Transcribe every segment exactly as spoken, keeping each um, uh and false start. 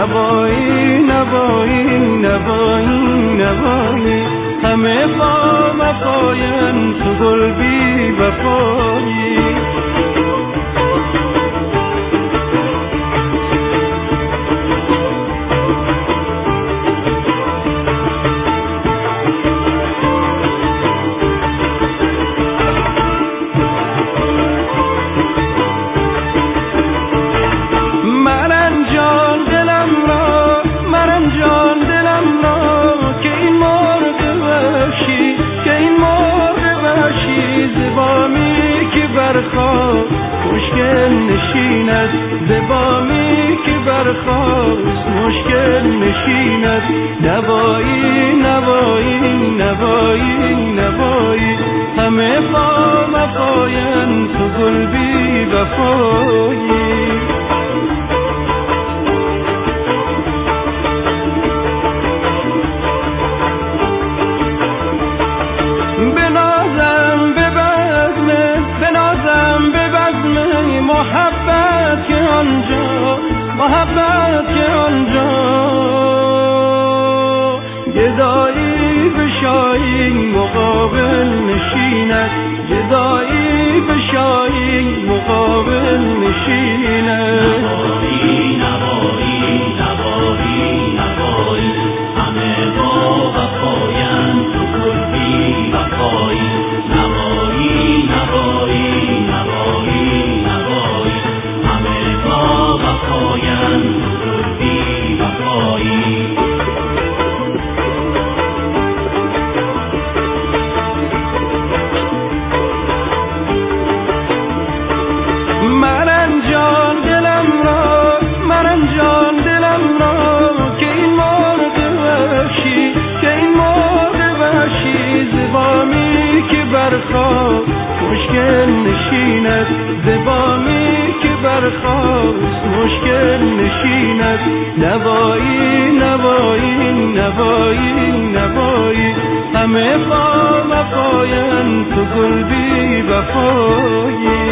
نوایی نوایی نوایی نوایی همه با وفاین تو گل بی وفایی مشکل نشیند زبامی که برخاست مشکل نشیند نوایی نوایی نوایی نوایی همه با وفاین تو گل بی وفایی محبت که آنجا محبت که آنجا گدایی به شاهی مقابل نشیند گدایی به شاهی مقابل نشیند نوایی نوایی نوایی نوایی همه با وفاین تو گل بی وفایی نوایی نوایی نوایی مشکل نشیند زبامی که برخاست مشکل نشیند نوایی نوایی نوایی نوایی همه با وفاین تو گل بی وفایی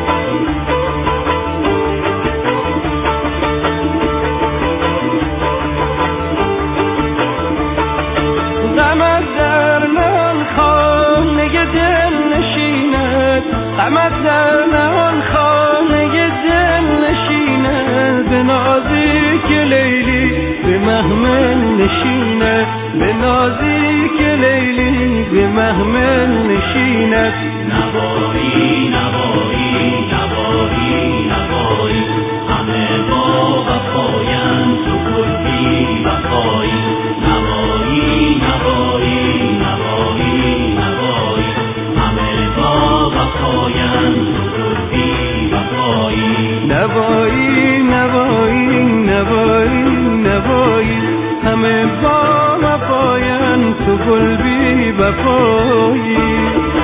غمت در من خانه دل نشیند غمت در من خانه دل نشیند به نازی که لیلی به محمل نشیند به نازی که لیلی به محمل نشیند نوایی نوایی نوایی نوایی همه با وفاین تو گل بی وفایی نوایی نوایی نوایی نوایی همه با وفاین تو گل بی وفایی نوایی نوایی نوایی نوایی همه با وفاین تو گل بی وفایی